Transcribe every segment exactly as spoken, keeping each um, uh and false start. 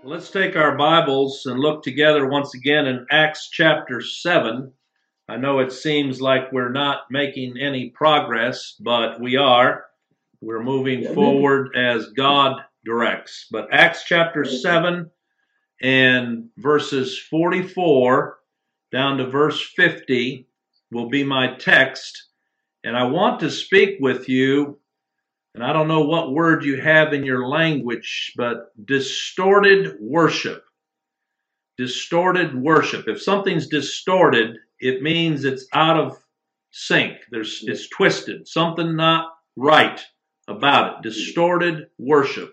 Let's take our Bibles and look together once again in Acts chapter seven. I know it seems like we're not making any progress, but we are. We're moving forward as God directs. But Acts chapter seven and verses forty-four down to verse fifty will be my text. And I want to speak with you, and I don't know what word you have in your language, but distorted worship. Distorted worship. If something's distorted, it means it's out of sync. There's, it's twisted. Something not right about it. Distorted worship.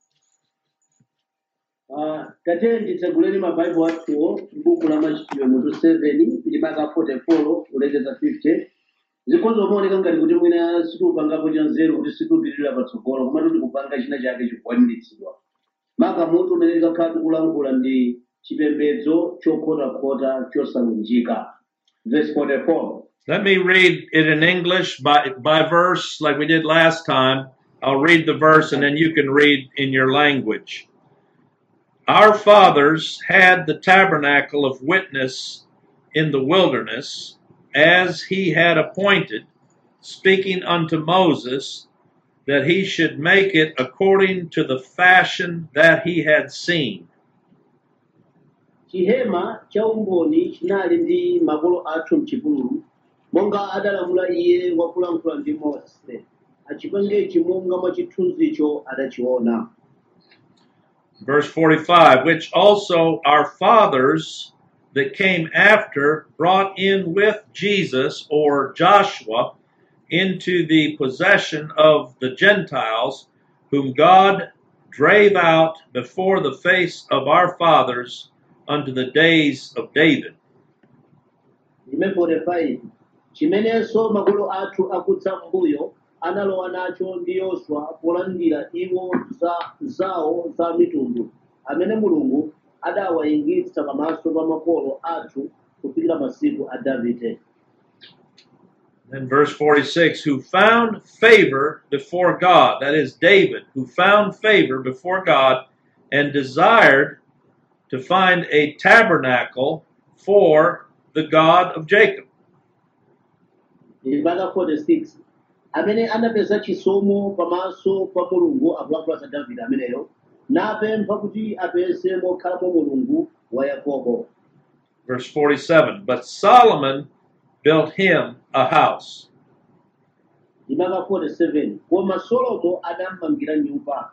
Uh, Tate nditseguleni mabaibu athuwo m'buku la machitidwe mutu seven ndimaka forty-four kulekeza fifty zikonzo mooneka ngati kuti mwina situpangapo cha nzeru kuti situpitirira patsogolo koma kuti kupanga china chake chikwaniritsidwa maka mutu umene tikakhala tikulankhula ndi chipembedzo chokhotakhota chosalunjika. Verse forty-four. Let me read it in English by, by verse like we did last time. I'll read the verse and then you can read in your language. Our fathers had the tabernacle of witness in the wilderness, as he had appointed, speaking unto Moses, that he should make it according to the fashion that he had seen. Chihema cha umboni chinali ndi makolo athu m'chipululu monga adalamula iye wakulankhula ndi Mose achipangechi monga mwa chithunzicho adachiona. Verse forty-five, which also our fathers that came after brought in with Jesus or Joshua into the possession of the Gentiles, whom God drave out before the face of our fathers unto the days of David. Verse forty-five, chimenenso makolo athu akutsa mbuyo analowa nacho ndi Yoswa polandira iwo za zawo za mitundu amene Mulungu adawayingitsa pamaso pa makolo athu kufikira masiku a Davide. Then verse forty-six, who found favor before God, that is David, who found favor before God and desired to find a tabernacle for the God of Jacob. Verse forty-six, amene anapeza chisomo pamaso pa Mulungu akuluakulu za Davide ameneyo napempha kuti apeze mokhalamo Mulungu wa Yakobo. Verse forty-seven, but Solomon built him a house. Verse forty-seven, koma Solomo adamangira nyumba.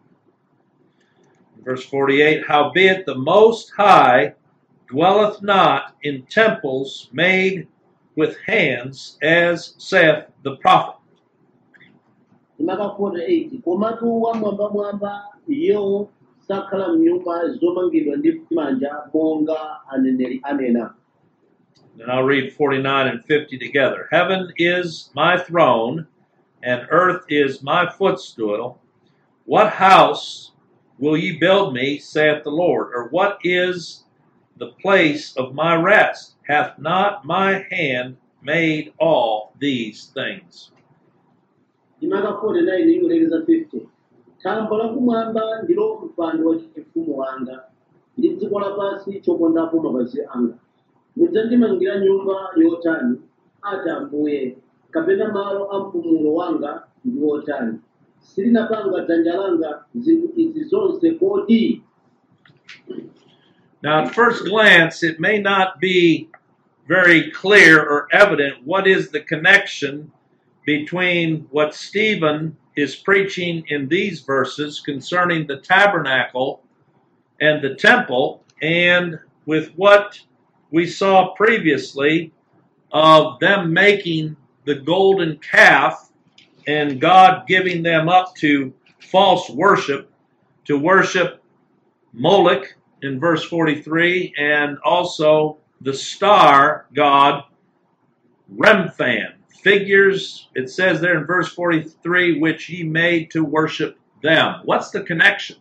Verse forty-eight, howbeit the Most High dwelleth not in temples made with hands, as saith the prophet. Verse forty-eight, komatu wamwamba mwamba iyo sakhala m'nyumba zomangidwa ndi manja monga aneneri anena. And I'll read forty-nine and fifty together. Heaven is my throne, and earth is my footstool. What house will ye build me, saith the Lord? Or what is the place of my rest? Hath not my hand made all these things? Verse forty-nine ikulekeza fifty. Thambo lakumwamba ndilo mpando wa chifumu wanga ndi dziko lapansi chopondapo mapazi anga. Mudzandimangira nyumba yotani ati Ambuye, kapena malo a mpumulo wanga ndi wotani? Silinapanga dzanja langa zinthu izi zonse kodi? Now, at first glance, it may not be very clear or evident what is the connection between what Stephen is preaching in these verses concerning the tabernacle and the temple, and with what we saw previously of them making the golden calf and God giving them up to false worship, to worship Moloch in verse forty-three, and also the star god Remphan. Figures, it says there in verse forty-three, which ye made to worship them. What's the connection?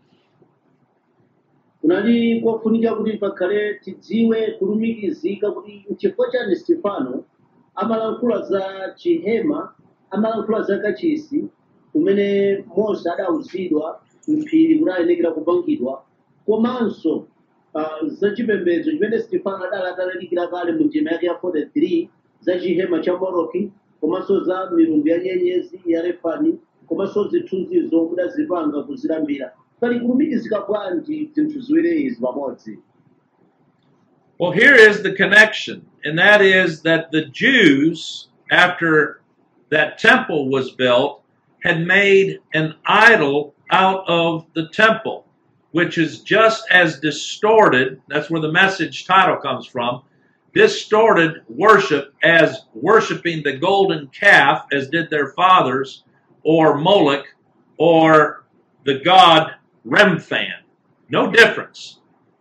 Kunali kofunika kuti pakhale tidziwe kulumikizika kuti n'chifukwa chani Stefano amalankhula za chihema, amalankhula za kachisi kumene Mose adawuzidwa m'phiri kuti ayenekera kupangidwa komanso uh, zachipembedzo chimene Stefano adali atalalikira kale mu ndima yake ya forty-three za chihema cha Moloki komanso za milungu ya nyenyezi ya Refani komanso zithunzizo mudazipanga kuzilambira pali kulumikizika bwanji zinthu ziwiri izi pamodzi. Well, here is the connection, and that is that the Jews, after that temple was built, had made an idol out of the temple, which is just as distorted, that's where the message title comes from, distorted worship as worshiping the golden calf, as did their fathers, or Moloch, or the god Remphan. No difference.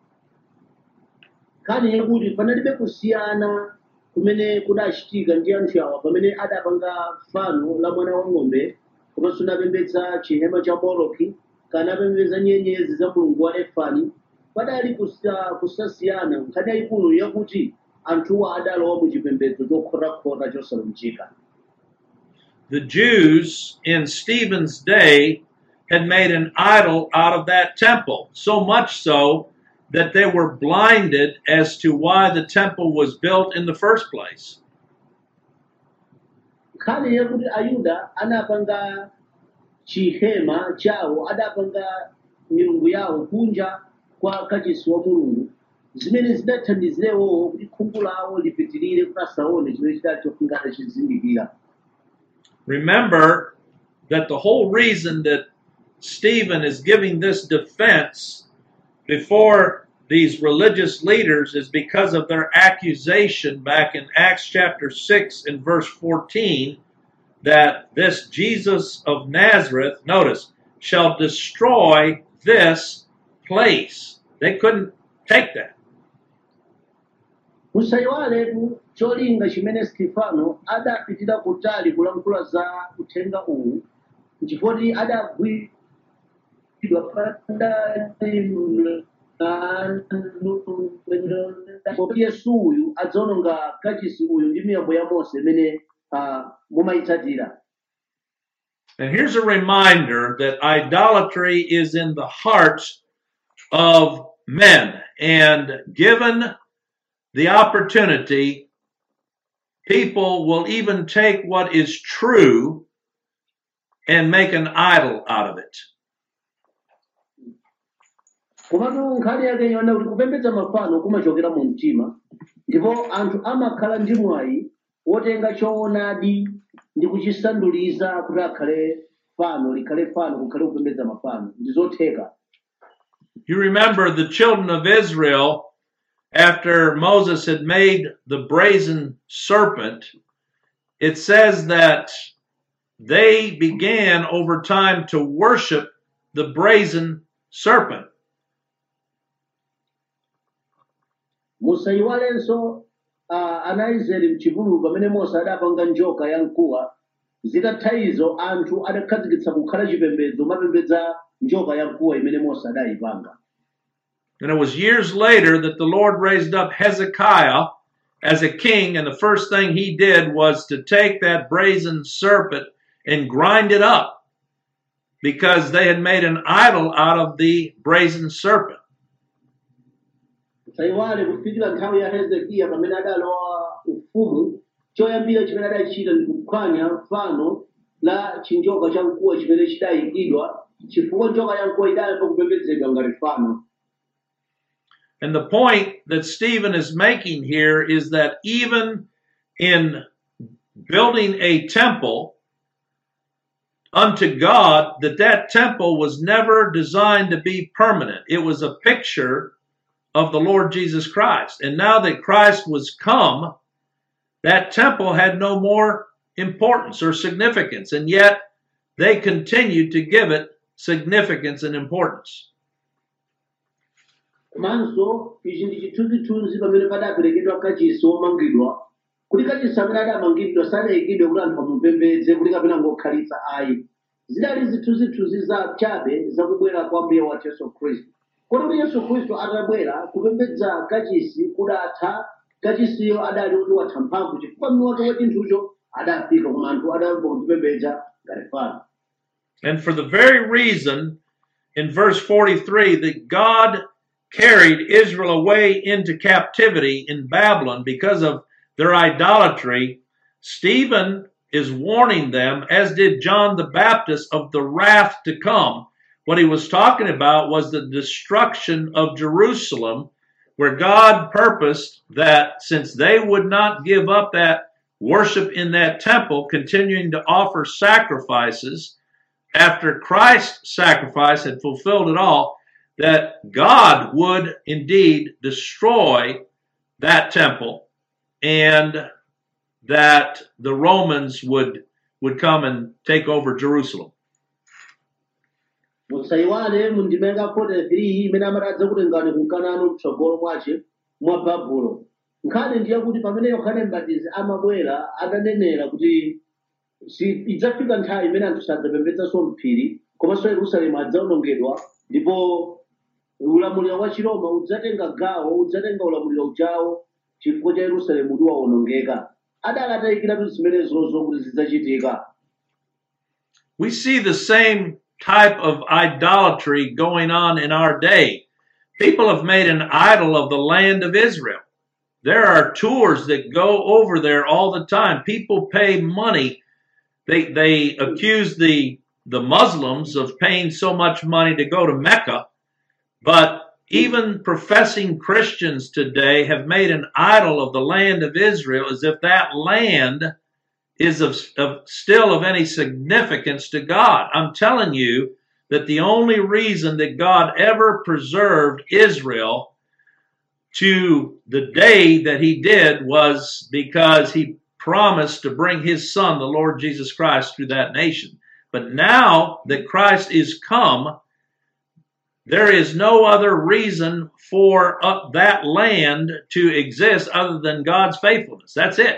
Kani yekuti panalibe kusiyana kumene kudachitika ndi anthu awa pamene adapanga fano la mwana wa ng'ombe komanso napembedza chihema cha Moloki kana apembedza nyenyezi za mulungu wa Refani. Padali kusa- kusasiyana nkhani yayikulu yakuti anthuwa adalowa mu chipembedzo chokhotakhota chosalunjika. The Jews in Stephen's day had made an idol out of that temple, so much so that they were blinded as to why the temple was built in the first place. Nkhani yakuti Ayuda anapanga chihema chawo adapanga milungu yawo kunja kwa kachisi wa mulungu zimene zidathandizirewo kuti khungu lawo lipitirire kuti asaone chimene chidali chofungana chizindikira. Remember that the whole reason that Stephen is giving this defense before these religious leaders is because of their accusation back in Acts chapter six and verse fourteen that this Jesus of Nazareth, notice, shall destroy this place. They couldn't take that. Musayiwaletu cholinga chimene Stefano adapitira kutali kulankhula za uthenga uwu nchifoti adagwidwa kuti Yesu uyu adzawononga kachisi uyu ndi miyambo ya Mose imene uh, mumayitsatira. And here's a reminder that idolatry is in the hearts of men. And given the opportunity, people will even take what is true and make an idol out of it. Komatu nkhani yake yona kuti kupembedza mafano kumachokera mu mtima ndipo anthu amakhala ndi mwayi wotenga choonadi ndi kuchisanduliza kuti akhale fano likhale fano kukhale kupembedza mafano ndi zotheka. You remember the children of Israel, after Moses had made the brazen serpent, it says that they began over time to worship the brazen serpent. Musayiwalenso uh, ana Israeli mchipululu pamene Mose adapanga njoka ya mkuwa zitatha izo anthu adakhazikitsa kukhala chipembedzo mapembedza njoka ya mkuwa imene Mose adayipanga. And it was years later that the Lord raised up Hezekiah as a king, and the first thing he did was to take that brazen serpent and grind it up because they had made an idol out of the brazen serpent. Musayiwale kufikira nthawi ya Hezekiya pamene adalowa ufumu choyambira chimene adachita ndi kuphwanya fano la chinjoka cha mkuwa chimene chidayikidwa chifukwa njoka ya mkuwa idayamba kupembedzedwa ngati fano. And the point that Stephen is making here is that even in building a temple unto God, that that temple was never designed to be permanent. It was a picture of the Lord Jesus Christ. And now that Christ was come, that temple had no more importance or significance. And yet they continued to give it significance and importance. Komanso ichi ndi chithunzithunzi pamene padaperekedwa kachisi womangidwa kuti kachisi amene adamangidwa sadayikidwe kuti anthu amupembedze kuti kapena ngokhalitsa ayi zidali zithunzithunzi za chabe zakubwera kwa mbuye wathu Yesu Khristu. Kodi kuti Yesu Khristu atabwera kupembedza kachisi kudatha kachisiyo adali kuti watha mphamvu chifukwa mmoto wa chinthucho adafika koma anthu adayamba kutipembedza ngati fano. And for the very reason in verse forty-three that God carried Israel away into captivity in Babylon because of their idolatry, Stephen is warning them, as did John the Baptist, of the wrath to come. What he was talking about was the destruction of Jerusalem, where God purposed that since they would not give up that worship in that temple, continuing to offer sacrifices after Christ's sacrifice had fulfilled it all, that God would indeed destroy that temple and that the Romans would, would come and take over Jerusalem. musaiwale mundimenga forty-three imene amaradza kuti ngati kunkanano mtsogolo mwace mwa Babulo. Nkhani ndiye kuti pamene Yohane M'batizi amabwera adanenera kuti si idzafika nthawi imene anthu sadzapembedzanso mphiri komanso Yerusalemu adzawonongedwa ndipo ulamuliro wa Chiroma udzatenga gawo udzatenga ulamuliro ujawo chifukwa cha Yerusalemu kuti wawonongeka. Adalatayikiratu zimenezozo kuti zidzachitika. We see the same type of idolatry going on in our day. People have made an idol of the land of Israel. There are tours that go over there all the time. People pay money. They they accuse the the Muslims of paying so much money to go to Mecca, but even professing Christians today have made an idol of the land of Israel as if that land is of, of still of any significance to God. I'm telling you that the only reason that God ever preserved Israel to the day that he did was because he promised to bring his son, the Lord Jesus Christ, through that nation. But now that Christ is come, there is no other reason for uh, that land to exist other than God's faithfulness. That's it.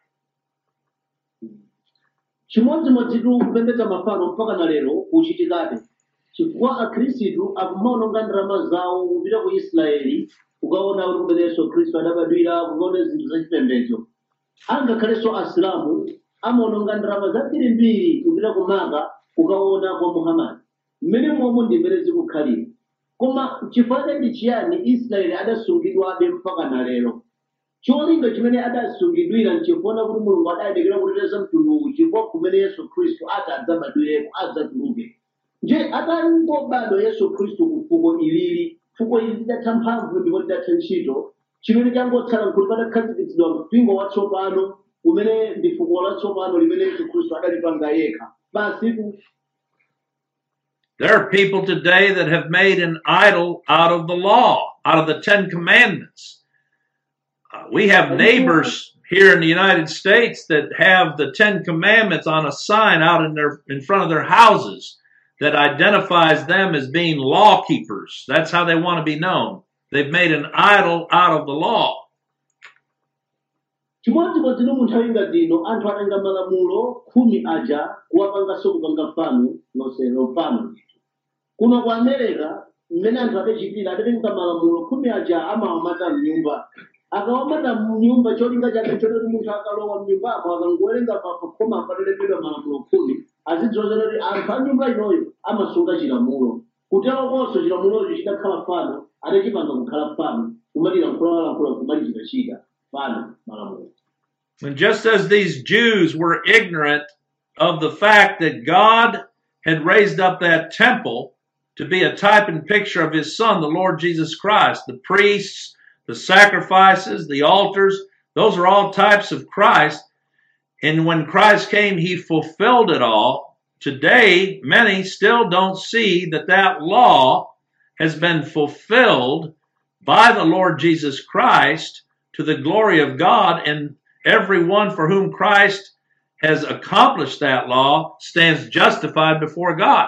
Chimodzimodzi kupembedza mafano mpaka na lero kuchitikadi chifukwa akhristu akumaononga ndalama zawo kupita ku Israeli ukaona kuti kumene Yesu Khristu adabadwira kukaona zinthu zachipembedzo. Angakhalenso Asilamu amaononga ndalama zambirimbiri kupita ku Maka ukaona kwa Muhammad. Mmene momwe ndi mmene zikukhalira. Koma chifukwa ndi chiyani Israeli adasungidwabe mpaka na lero? Cholinga chimene adasungidwira nchifuna kuti Mulungu adayendekera kuteteza mtundu chifukwa kumene Yesu Khristu adzabadwireko adzatuluke. Nje atangobadwa Yesu Khristu ku fuko ilili, fuko ili lidatha mphamvu ndipo lidatha ntchito, chimene changotsala nkuti padakhazikitsidwa mpingo watsopano umene ndi fuko latsopano limene Yesu Khristu adalipanga yekha. Basi there are people today that have made an idol out of the law, out of the Ten Commandments. Uh, we have neighbors here in the United States that have the Ten Commandments on a sign out in their in front of their houses that identifies them as being law keepers. That's how they want to be known. They've made an idol out of the law. Chimodzimodzi munthawi ngati ino anthu atenga malamulo khumi aja kuwapanganso kupanga fano loselo fano. Kuno ku America mmene anthu adachitira adatenga malamulo khumi aja amawamata mnyumba. Akawamata mnyumba cholinga chake choti munthu akalowa mnyumba apo akangowerenga pakoma patelepedwa malamulo khumi azidzozera kuti anthu a nyumba inoyo amasunga chilamulo. Kutero konso chilamulocho chidakhala fano adachipanga kukhala fano kumalira nkulalankhula kumalichita chita fano malamulo. And just as these Jews were ignorant of the fact that God had raised up that temple to be a type and picture of his son, the Lord Jesus Christ, the priests, the sacrifices, the altars, those are all types of Christ. And when Christ came, he fulfilled it all. Today, many still don't see that that law has been fulfilled by the Lord Jesus Christ to the glory of God, and everyone for whom Christ has accomplished that law stands justified before God.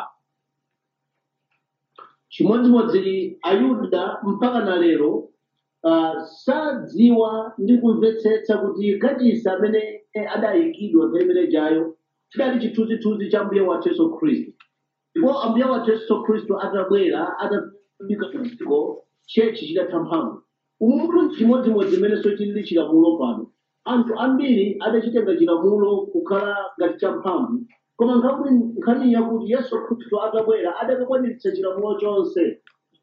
Chimodzimodzi Ayuda mpaka na lero sadziwa ndi kumvetsetsa kuti kachisi amene adayikidwa pamene jayo chidali chithunzithunzi cha mbuye wathu Yesu Khristu. Ndipo ambuye wathu Yesu Khristu atabwera atafika dziko chechi chidatha mphamvu. Umuntu chimodzimodzi imenenso chilili chilamulo pano. Anthu ambiri adachitenga chilamulo kukhala ngati cha mphamvu. Koma nkhani yakuti Yesu Khristu atabwera adakakwaniritsa chilamulo chonse.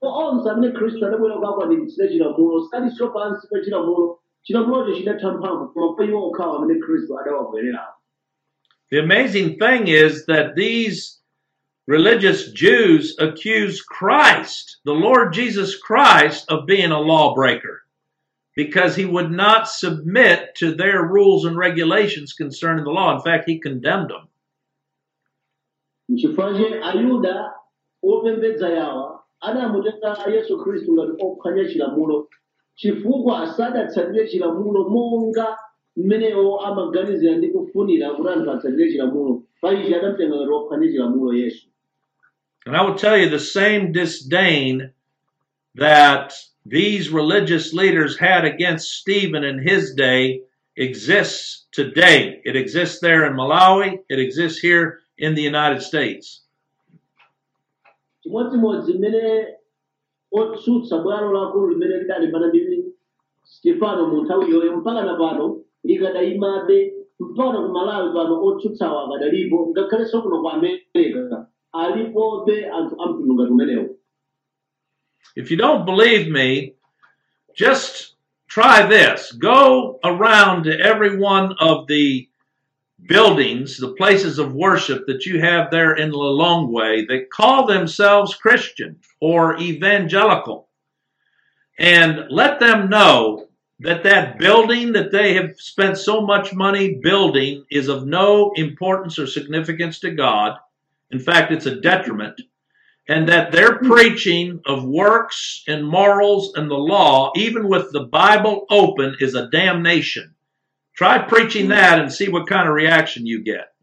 onse amene khristu adabwera kukakwaniritsa chilamulo sikalinso pansi pa chilamulo chilamulocho chidatha mphamvu koma pa iwo okhawo amene khristu adawabwererawo. The amazing thing is that these religious Jews accuse Christ, the Lord Jesus Christ, of being a lawbreaker because he would not submit to their rules and regulations concerning the law. In fact, he condemned them. N'chifukwa Ayuda opembedza yawa anamutenga Yesu Khristu ngati ophwanya chilamulo chifukwa sadatsatire chilamulo monga mmenewo amaganizira ndi kufunira kuti anthu atsatire chilamulo paichi adamutenga ngati ophwanya chilamulo Yesu. And I will tell you the same disdain that these religious leaders had against Stephen in his day exists today. It exists there in Malawi. It exists here in the United States. Chimodzimodzi mmene otsutsa bwalo lakulu limene lidalimbana ndi Stefano mu nthawi yoyo mpaka na pano likadayimabe mpaka ku Malawi pano otsutsawo akadalipo ngakhalenso kuno ku America alipobe anthu amtundu ngati umenewo. If you don't believe me, just try this. Go around to every one of the buildings, the places of worship that you have there in Lilongwe that call themselves Christian or evangelical, and let them know that that building that they have spent so much money building is of no importance or significance to God. In fact, it's a detriment. And that their preaching of works and morals and the law, even with the Bible open, is a damnation. Try preaching that and see what kind of reaction you get.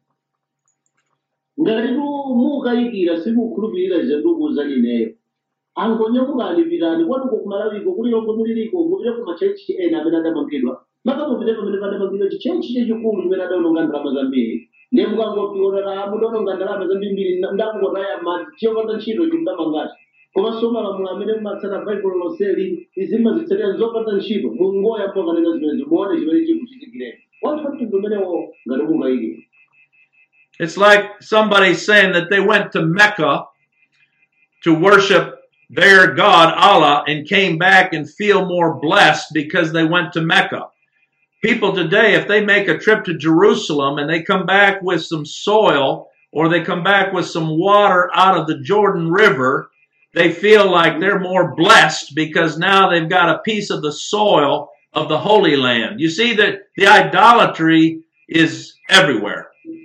Nemukangopiona mudono ngandalama zambimbiri ndakungotaya madzi chiyovanda ntchito chimdamangati koma somalamulo amene mumatsata baibulo lonseli izima zitsekera zopata ntchito mungoya mpokanena zimene muone chimene chikuchitikireni wanthu mtundu umenewo ngati mungayike. It's like somebody saying that they went to Mecca to worship their God Allah and came back and feel more blessed because they went to Mecca. People today, if they make a trip to Jerusalem and they come back with some soil or they come back with some water out of the Jordan River, they feel like they're more blessed because now they've got a piece of the soil of the Holy Land. You see that the idolatry is everywhere.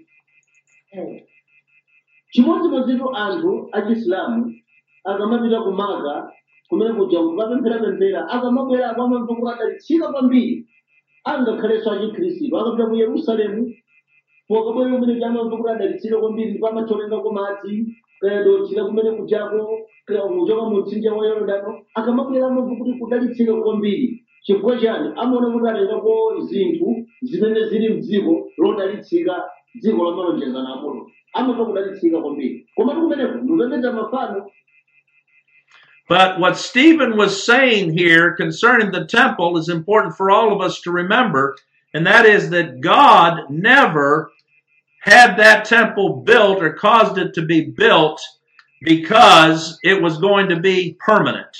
Chimodzimodzi anthu achisilamu akamapita ku Maka kumene kuja kukapempherapemphera akamabwera akamamva kuti adalitsika kwambiri angakhalenso achikhristu akapita ku Yerusalemu pokabwera kumene chamamva kuti adalitsika kwambiri ndipo amatolengako madzi kayadothira kumene kujako kuchoka mu mtsinje wa Yorodano akamabwera amamva kuti kudalitsika kwambiri chifukwa chani amaona kuti atengako zinthu zimene zili mdziko lodalitsika dziko la malonjezano a Mulungu amamva kudalitsika kwambiri koma kumeneko ndikupembedza mafano. But what Stephen was saying here concerning the temple is important for all of us to remember, and that is that God never had that temple built or caused it to be built because it was going to be permanent.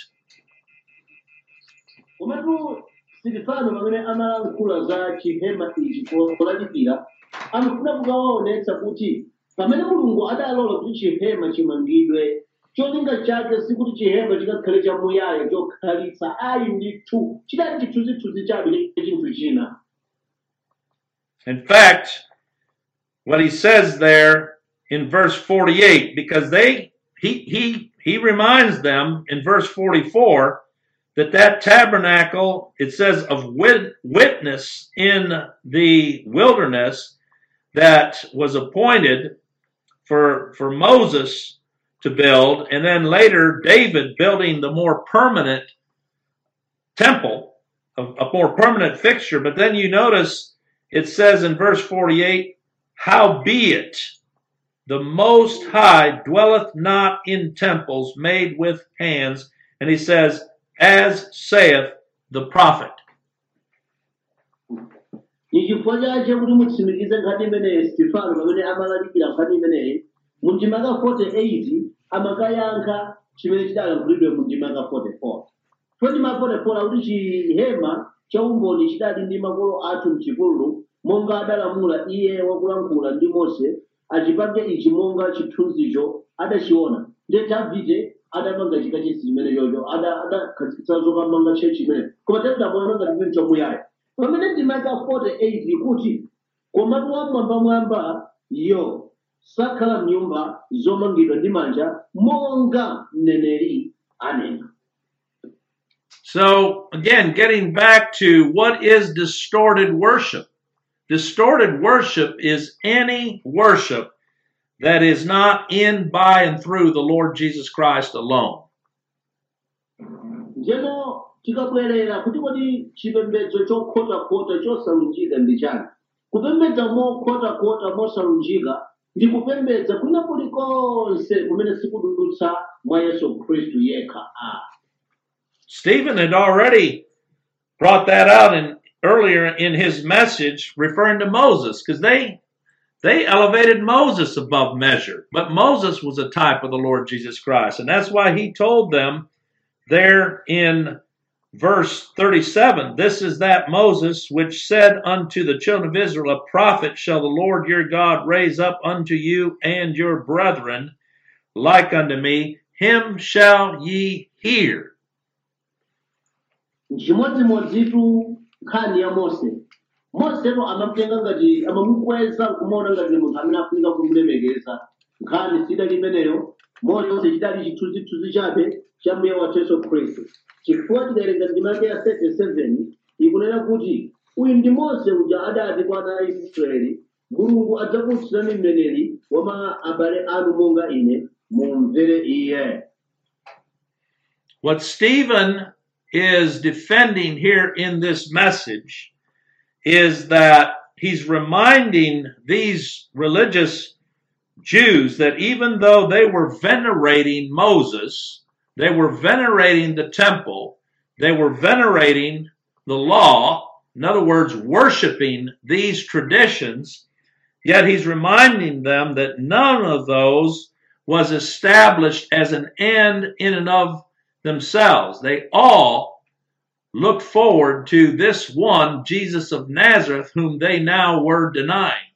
Komatu Stefano pamene amalankhula za chihema ichi kolalikira amafuna kukawaonetsa kuti pamene Mulungu adalola kuti chihema chimangidwe cholinga chake sikuti chihema chikakhale chamuyaya chokhalitsa ayi ndithu chidali chithunzithunzi chabe chinthu china. In fact, what he says there in verse forty-eight, because they he he he reminds them in verse forty-four that that tabernacle, it says, of wit- witness in the wilderness that was appointed for for Moses to build, and then later David building the more permanent temple, a, a more permanent fixture. But then you notice it says in verse forty-eight, howbeit the Most High dwelleth not in temples made with hands. And he says, as saith the prophet. Nichifukwa chache kuti mutsimikize nkhani imeneyi Stefano pamene amalalikira nkhani imeneyi mu ndima forty-eight amakayankha chimene chidalankhulidwe mu ndima ya forty-four. twenty ma forty-four akuti chihema cha umboni chidali ndi makolo athu m'chipululu monga adalamula iye wakulankhula ndi Mose achipange ichi monga chithunzicho adachiona. Ndiye Davide adapanga chikachisi chimene chocho adakhazikitsa zopamanga tchalitchi chimene koma tadabona ngati chinthu chamuyaya. Pamene ndima ya forty-eight ikuti komatu wamwambamwamba yo sakhala m'nyumba zomangidwa ndi manja monga mneneri anena. So, again, getting back to what is distorted worship. Distorted worship is any worship that is not in, by, and through the Lord Jesus Christ alone. Njeno tikabwerera kuti kodi chipembedzo chokhotakhota chosalunjika ndi chani? Kupembedza mokhotakhota mosalunjika ndi kupembedza kwina kulikonse kumene sikududutsa mwa Yesu Khristu yekha. Ah. Stephen had already brought that out in, earlier in his message, referring to Moses, because they they elevated Moses above measure. But Moses was a type of the Lord Jesus Christ, and that's why he told them there in verse thirty-seven, "This is that Moses which said unto the children of Israel, A prophet shall the Lord your God raise up unto you and your brethren like unto me, him shall ye hear." Chimodzimodzitu nkhani ya Mose. Mosero amamutenga ngati amamukweza kumuona ngati munthu amene afunika kumulemekeza. Nkhani sidali imeneyo, Mose chidali chithunzithunzi chabe cha mbuye wathu Yesu Khristu. Chifukwa tikawerenga ndima ya thirty-seven ikunena kuti uyu ndi Mose uja adati kwa ana a Israeli, Mulungu adzakutsirani mneneri wa abale anu monga ine, mumvere iye. What Stephen is defending here in this message is that he's reminding these religious Jews that even though they were venerating Moses, they were venerating the temple, they were venerating the law, in other words, worshiping these traditions, yet he's reminding them that none of those was established as an end in and of themselves. They all looked forward to this one, Jesus of Nazareth, whom they now were denying.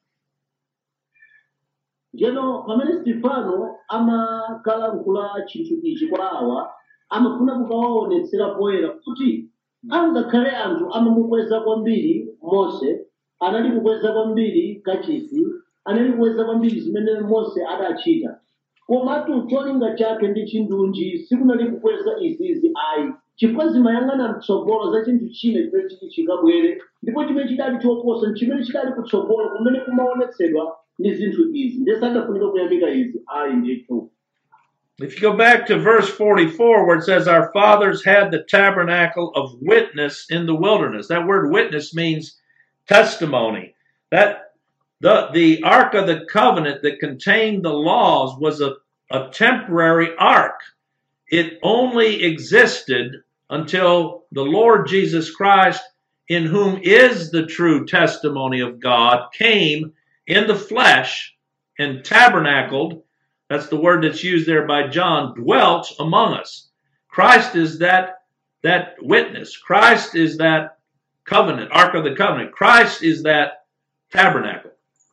Njeno pamene Stefano amakalankhula chinthu ichi kwa awa amafuna kukawaonetsera poyera kuti angakhale anthu amamukweza kwambiri Mose, anali kukweza kwambiri kachisi, anali kukweza kwambiri zimene Mose adachita. Komatu cholinga chake ndi chindunji sikunali kukweza izizi ayi. Chifukwa zimayang'ana mtsogolo za chinthu china chimene chiti chikabwere, ndipo chimene chidali choposa chimene chidali kutsogolo kumene kumaonetsedwa ndi zinthu izi. Ndiye sakafunika kuyamika izi ayi ndithu. If you go back to verse forty-four where it says, Our fathers had the tabernacle of witness in the wilderness. That word witness means testimony. That the, the Ark of the Covenant that contained the laws was a, a temporary ark. It only existed until the Lord Jesus Christ, in whom is the true testimony of God, came in the flesh and tabernacled. That's the word that's used there by John, dwelt among us. Christ is that, that witness. Christ is that covenant, Ark of the Covenant. Christ is that tabernacle.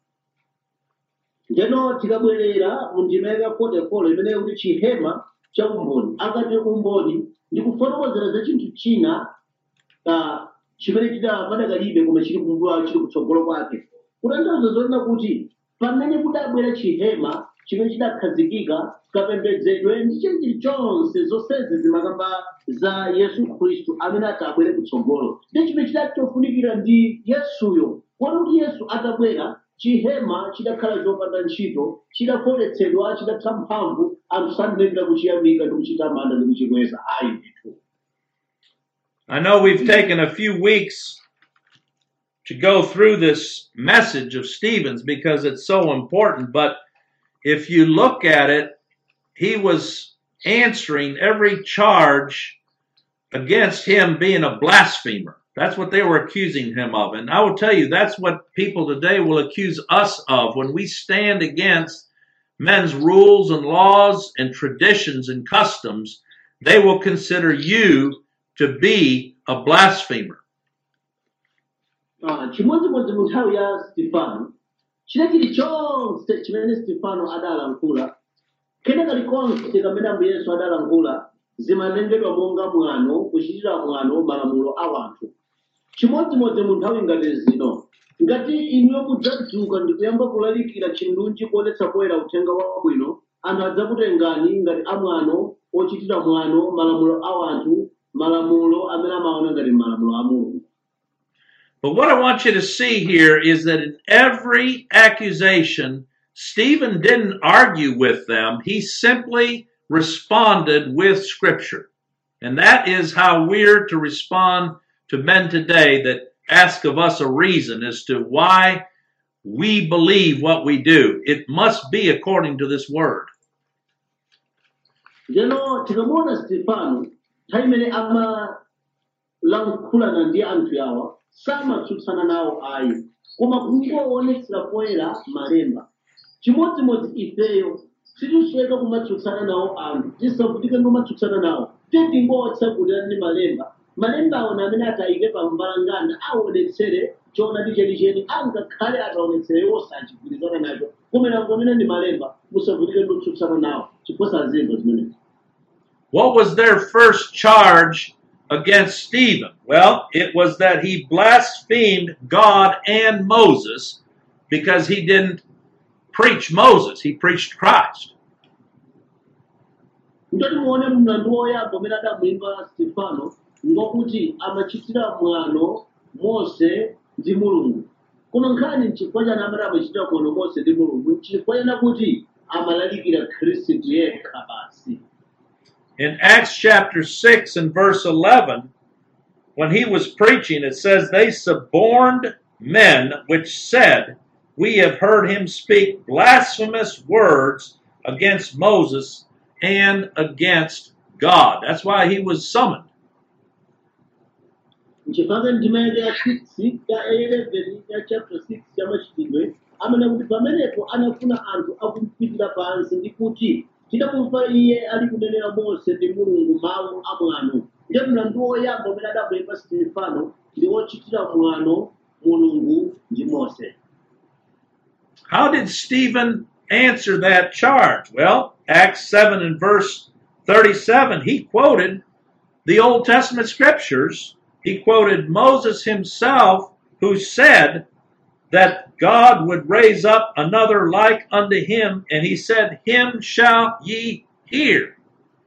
Njeno tikabwerera mu ndima ya forty-four imene kuti chihema cha umboni. Akati umboni ndi kufotokozera za chinthu china chimene chidapadakalidwe koma chili kumbuyo chili kutsogolo kwake. Kutanthauza zonena kuti pamene kudabwera chihema chimene chidakhazikika kapembedzedwe ndi chinthu chonse zonsezi zimakamba za Yesu Khristu amene atabwere kutsogolo. Ndi chimene chidatofunikira ndi Yesuyo. Kuti Yesu atabwera chihema chidakhala chopanda ntchito, chidafoletsedwa, chidatha mphamvu, anthu sanenera kuchiyamika ndi kuchitamanda ndi kuchikweza ayi ndithu. I know we've taken a few weeks to go through this message of Stephen's because it's so important, but if you look at it, he was answering every charge against him being a blasphemer. That's what they were accusing him of. And I will tell you, that's what people today will accuse us of when we stand against men's rules and laws and traditions and customs, they will consider you to be a blasphemer. Ah, chimodzimodzi mu nthawi ya Stefano china chilichonse chimene Stefano adalankhula kena kalikonse kamene Ambuye Yesu adalankhula zimatengedwa monga mwano kuchitira mwano malamulo a wanthu. Chimodzimodzi mu nthawi ngati zino ngati inuyo mudzadzuka ndi kuyamba kulalikira chindunji kuonetsa poyera uthenga wabwino, anthu adzakutengani ngati amwano ochitira mwano malamulo a wanthu, malamulo amene amaona ngati malamulo a Mulungu. But what I want you to see here is that in every accusation, Stephen didn't argue with them. He simply responded with Scripture. And that is how we're to respond to men today that ask of us a reason as to why we believe what we do. It must be according to this word. Lero tikamuona Stefano nthawi imene amalankhulana ndi anthu awa samatsutsana nawo ayi, koma kungoonetsera poyera malemba. Chimodzimodzi ifeyo sitisweka kumatsutsana nawo anthu, tisavutike kumatsutsana nawo, tingotsegulira ndi malemba. Malemba awo amene atayike pa mbalangana aonetsere choonadi chenicheni, angakhale ataonetsere osachigwirizana nacho, komera ngomene ndi malemba musavutike ndi kutsutsana nawo chifukwa zinthu zimenezi. What was their first charge against Stephen? Well, it was that he blasphemed God and Moses because he didn't preach Moses, he preached Christ. Ndoti muone mlandu woyamba umene adamuyimba Stefano ngokuti amachitira mwano Mose ndi Mulungu. Koma nkhani n'chifukwa chani amene amachitira mwano Mose ndi Mulungu, n'chifukwa chakuti amalalikira Khristu yekha basi. In Acts chapter six and verse eleven, when he was preaching, it says, they suborned men which said, we have heard him speak blasphemous words against Moses and against God. That's why he was summoned. Nchifukwa ndimene ya six ya eleven ya chapter six ya machitidwe amene kuti pamenepo anafuna anthu akumpitira pansi ndi kuti tidamumva iye ali kunenera Mose ndi Mulungu mawu a mwano. Ndiye mlandu woyamba umene adamuyimba Stefano ndi wochitira mwano Mulungu ndi Mose. How did Stephen answer that charge? Well, Acts seven and verse thirty-seven, he quoted the Old Testament scriptures. He quoted Moses himself, who said that God would raise up another like unto him, and he said, him shall ye hear.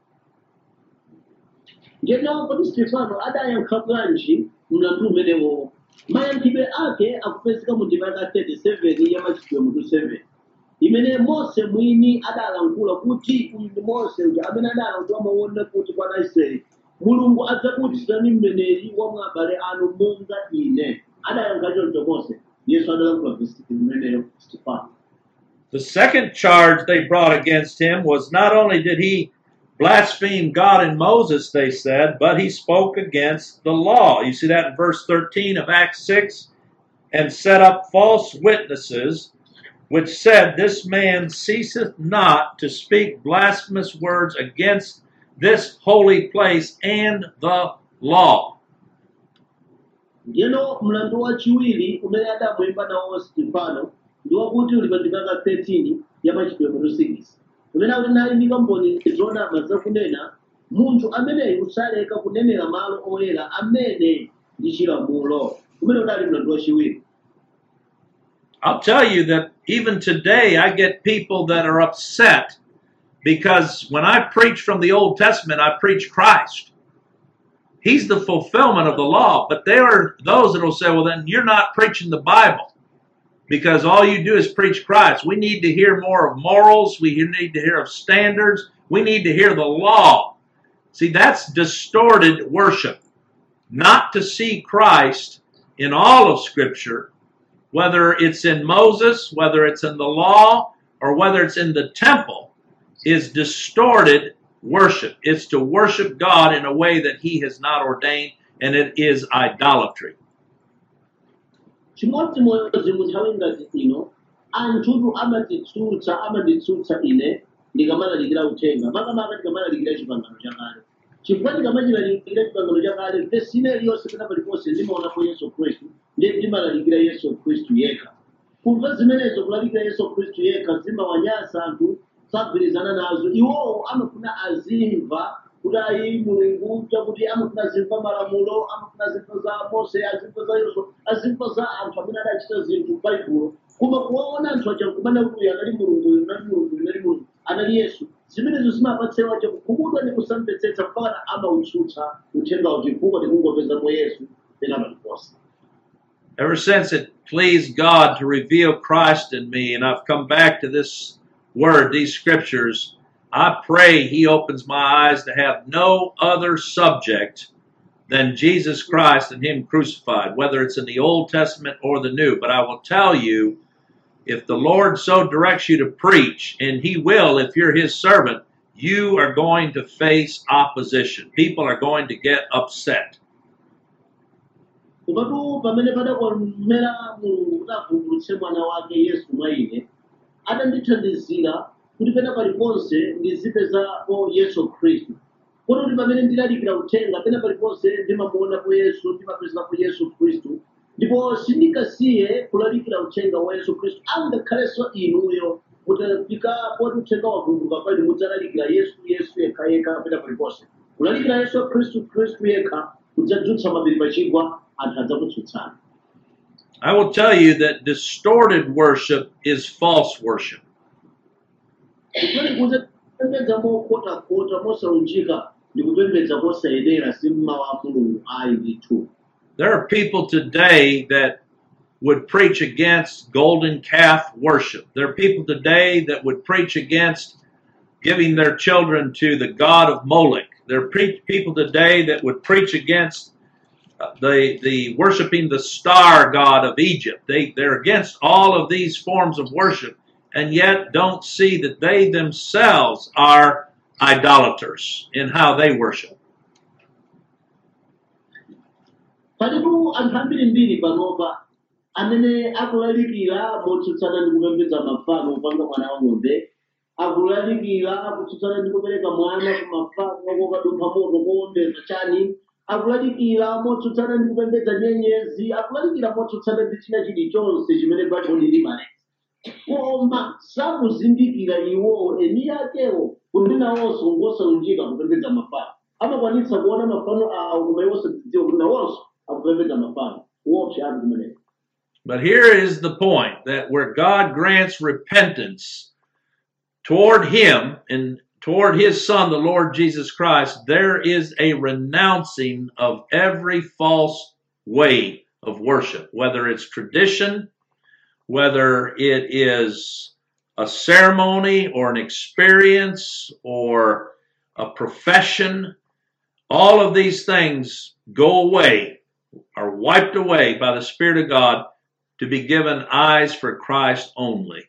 Ngeno kuti Stefano adayankha bwanji mlandu umenewo. Mayankhidwe ake akupezeka mu ndima ya thirty-seven ya machitidwe mutu seven. Imene Mose mwini adalankhula kuti uyu ndi Mose uja amene adalankhula maona kuti kwa Israeli Mulungu adzakuutsirani mneneri wa mwa abale anu monga ine. Adayankha choncho Mose. Yesu adalankhula vesi imeneyo Stefano. The second charge they brought against him was not only did he blaspheme God and Moses, they said, but he spoke against the law. You see that in verse thirteen of Acts six, and set up false witnesses, which said, this man ceaseth not to speak blasphemous words against this holy place and the law. Ngeno mlandu wachiwiri umene adamuyimba nawo Stefano ndi wakuti uli pa ndima ya thirteen ya machitidwe mutu six. Umene kuti nayimika mboni zonama zakunena munthu ameneyu usaleka kunenera malo oyera amene ndi chilamulo. Umene udali mlandu wachiwiri. I'll tell you that even today I get people that are upset because when I preach from the Old Testament, I preach Christ. He's the fulfillment of the law. But there are those that will say, well, then you're not preaching the Bible because all you do is preach Christ. We need to hear more of morals. We need to hear of standards. We need to hear the law. See, that's distorted worship. Not to see Christ in all of Scripture, whether it's in Moses, whether it's in the law, or whether it's in the temple, is distorted worship. It's to worship God in a way that He has not ordained, and it is idolatry. Chimodzimodzi mu nthawi ngati ino anthutu amatitsutsa amanditsutsa ine ndikamalalikira uthenga makamaka ndikamalalikira chipangano chakale chifukwa ndikamalalikira chipangano chakale vesi ina iliyonse pena paliponse ndimaonapo yesu khristu ndiye ndimalalikira yesu khristu yekha kumva zimenezo kulalikira yesu khristu yekha zimawanyansa anthu sagwirizana nazo iwowo amafuna azimva kuti ayi mulungu chakuti amafuna azimva malamulo amafuna azimva za mose azimva za yesu azimva za anthu amene adachita zinthu m'baibulo koma kuwaona anthu aja kumana kuti uyu anali mulungu uyu anali mulungu uyu anali mulungu anali yesu zimenezo zimapatsewa aja kukudwa ndi kusamvetsetsa mpaka amautsutsa uthengawo chifukwa tikungopezamo yesu pena paliponse. Ever since it pleased God to reveal Christ in me, and I've come back to this word, these scriptures, I pray He opens my eyes to have no other subject than Jesus Christ and Him crucified, whether it's in the Old Testament or the New. But I will tell you, if the Lord so directs you to preach, and He will if you're His servant, you are going to face opposition. People are going to get upset. Komatu pamene padakomera mulungu kudavumbulutse mwana wake yesu mwa ine adandithandizira kuti pena paliponse ndizipezapo yesu khristu kodi kuti pamene ndilalikira uthenga pena paliponse ndimamuonapo yesu ndimapezapo yesu khristu ndipo sindingasiye kulalikira uthenga wa yesu khristu angakhalenso inuyo mutafika poti uthenga wavumbuluka pali mudzalalikira yesu yesu yekha yekha pena paliponse kulalikira yesu khristu khristu yekha kudzadzutsa mapiri pachigwa. I will tell you that distorted worship is false worship. There are people today that would preach against golden calf worship. There are people today that would preach against giving their children to the god of Molech. There are pre- people today that would preach against Uh, the the worshiping the star god of Egypt. They they're against all of these forms of worship, and yet don't see that they themselves are idolaters in how they worship. Palipo anthu ambirimbiri panopa amene akulalikira motsutsana ndi kupembedza mafano opanga mwana wa ng'ombe, akulalikira akutsutsana ndi kupereka mwana ku mafano kokadumpha moto kowombeza chani, akulalikira motsutsana ndi kupembedza nyenyezi, akulalikira motsutsana ndi china chilichonse chimene baibulo limaletsa. Koma sakuzindikira iwowo eni akewo kuti nawonso ngosalunjika kupembedza mafano. Amakwanitsa kuona mafano awo koma iwo sadzidziwa kuti nawonso akupembedza mafano. Uopsa ali kumeneko. But here is the point, that where God grants repentance toward Him and toward His Son, the Lord Jesus Christ, there is a renouncing of every false way of worship, whether it's tradition, whether it is a ceremony or an experience or a profession. All of these things go away, are wiped away by the Spirit of God to be given eyes for Christ only.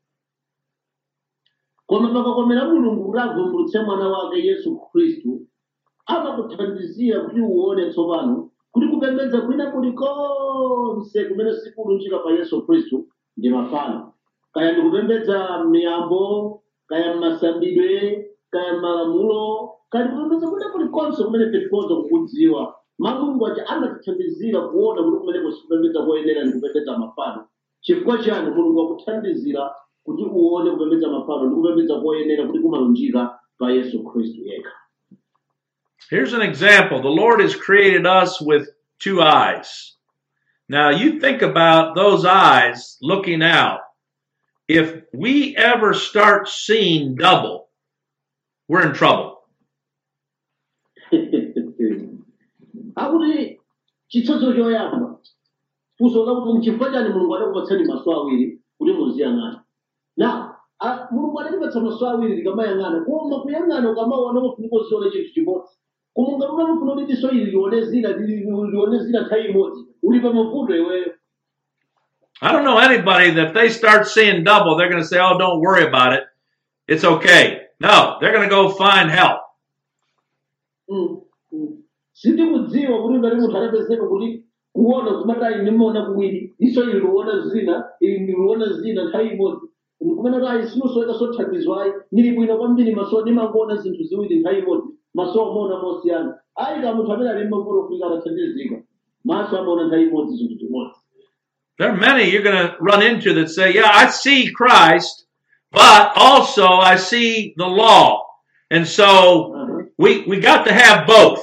Koma pakakomera mulungu kuti avumbulutse mwana wake yesu khristu amakuthandizira kuti uone tsopano kuti kupembedza kwina kulikonse kumene sikulunjika pa yesu khristu ndi mafano, kaya ndi kupembedza miyambo, kaya m'masambidwe, kaya m'malamulo, kaya ndi kupembedza kwina kulikonse kumene tikukonza kukudziwa. Mulungu aja amatithandizira kuona kuti kumeneko sikupembedza koyenera ndi kupembedza mafano. Chifukwa chani mulungu akuthandizira kuti uone kupembedza mafano ndi kupembedza koyenera kuti kumalunjika pa yesu khristu yekha. Here's an example. The Lord has created us with two eyes. Now you think about those eyes looking out. If we ever start seeing double, we're in trouble. Akuti chitsanzo choyamba kusoka kuti chifukwa chani mulungu adakupatsani maso awiri kuti muziyang'ana. Na mulungu adatipatsa maso awiri tikamayang'ana, koma kuyang'ana ukamaona umafunika uzione chinthu chimodzi. Koma ngati unamufuna kuti diso ili lione zina lione zina nthawi imodzi uli pa mavuto iweyo. I don't know anybody that if they start seeing double, they're going to say, oh, don't worry about it. It's okay. No, they're going to go find help. Sindikudziwa kuti ngati munthu adapezeka kuti kuona kumata ine mona kuwiri iso ili luona zina ili luona zina nthawi imodzi kumene kuti ayi sinusoweka sothandizwa ayi nili bwino kwambiri maso ndimangoona zinthu ziwiri nthawi imodzi maso amaona mosiyana ayi ka munthu amene ali mmaporofika atathandizika maso amaona nthawi imodzi zinthu zimodzi. There are many you're going to run into that say, yeah, I see Christ, but also I see the law. And so Uh-huh. we, we got to have both.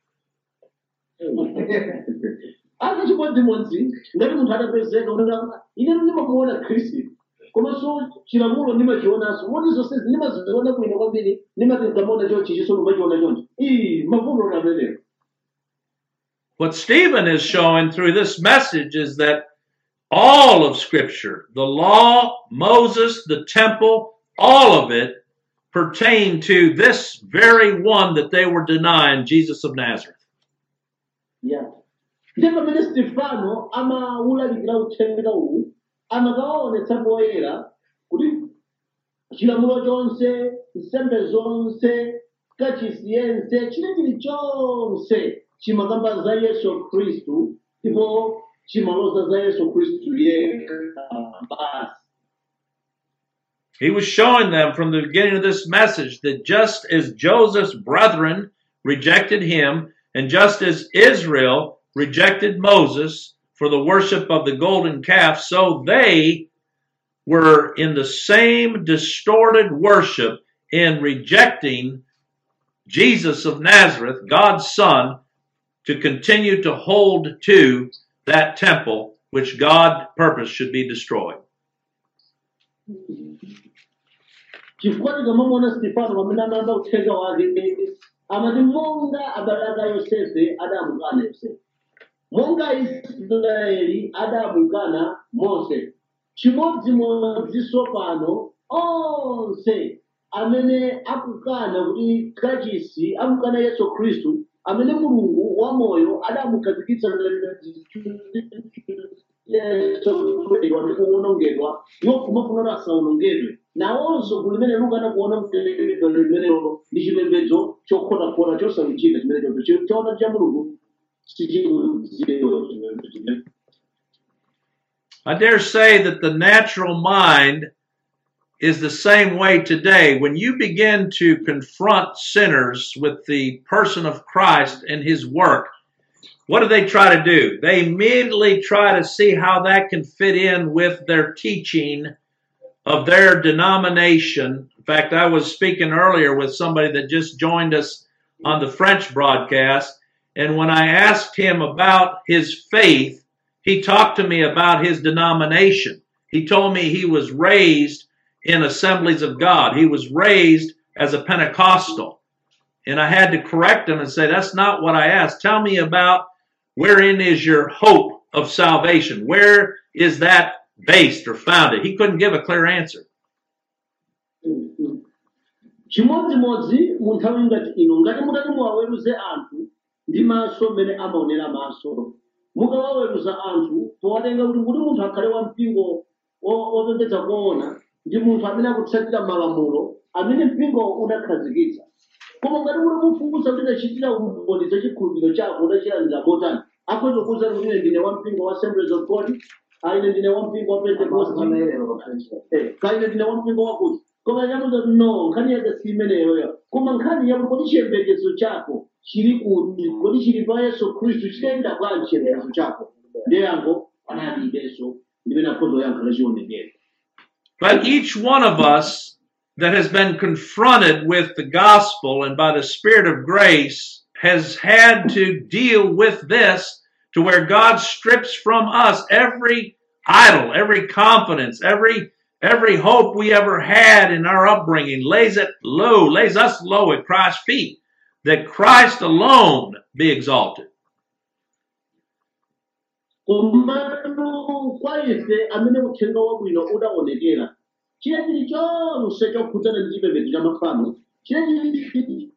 Aka chimodzimodzi ngati munthu atapezeka unanga ine ndimamuona khristu komanso chilamulo ndimachionanso moti zonse ndimaziona bwino kwambiri ndimati ndamaona chonchi chisomo machiona chonchi ii mavuto amenewo. What Stephen is showing through this message is that all of Scripture, the law, Moses, the temple, all of it pertain to this very one that they were denying, Jesus of Nazareth. Yeah. Ndi pamene Stefano amawulalikira uthenga uwu amakawaonetsa poyera kuti chilamulo chonse nsembe zonse kachisi yense chile chilichonse chimakamba za Yesu Khristu ndipo chimaloza za Yesu Khristu yekha basi. He was showing them from the beginning of this message that just as Joseph's brethren rejected him, and just as Israel rejected Moses for the worship of the golden calf, so they were in the same distorted worship in rejecting Jesus of Nazareth, God's Son, to continue to hold to that temple which God purposed should be destroyed. Chifukwa tikamamona Stefano pamene amayamba uthenga wake amati monga abale a Yosefe adamukana Yosefe, monga Israeli adamukana Mose, chimodzimodzinso pano onse amene akukana kuti kachisi amukana Yesu Khristu amene Mulungu wamoyo adamukhazikitsa kuwonongedwa iwo kumafuna asawonongedwe nawonso kulimene Luka anakuona mtendere limenelo ndi chipembedzo chokhotakhota chosaluchika chimene chocho choona cha Mulungu sichikudziwa. I dare say that the natural mind is the same way today. When you begin to confront sinners with the person of Christ and his work, what do they try to do? They immediately try to see how that can fit in with their teaching of their denomination. In fact, I was speaking earlier with somebody that just joined us on the French broadcast, and when I asked him about his faith, he talked to me about his denomination. He told me he was raised in Assemblies of God. He was raised as a Pentecostal. And I had to correct him and say, that's not what I asked. Tell me about wherein is your hope of salvation? Where is that based or founded? He couldn't give a clear answer. Chimodzimodzi munthawi ngati ino ngati mutati muwaweruze anthu ndi maso mmene amaonera maso mukawaweruza anthu powatenga kuti kuti munthu akhale wampingo wopembedza kuona ndi munthu amene akutsatira malamulo amene mpingo udakhazikitsa. Koma ngati kuti mufungusa kuti achitira umboni za chikhulupiriro chako udachilandira motani akhoza kuwuza kuti ine ndine wampingo wa Assemblies of God, ine ndine wampingo wa Pentecost, ine ndine wampingo wakuti. Koma nyamuza no nkhani yake si imeneyoyo. Koma nkhani yakuti kodi chiyembekezo chako chili kuti kodi chili pa Yesu Khristu chitenda bwanji chiyembekezo chako ndiye yango analibeso ndimene akhoza yankhala chionekera. But each one of us that has been confronted with the gospel and by the Spirit of grace has had to deal with this to where God strips from us every idol, every confidence, every every hope we ever had in our upbringing, lays it low, lays us low at Christ's feet, that Christ alone be exalted. Komano kwa ife amene uthenga wabwino udaonekera chile chilichonse chokhudzana ndi chipembedzo cha mafano chile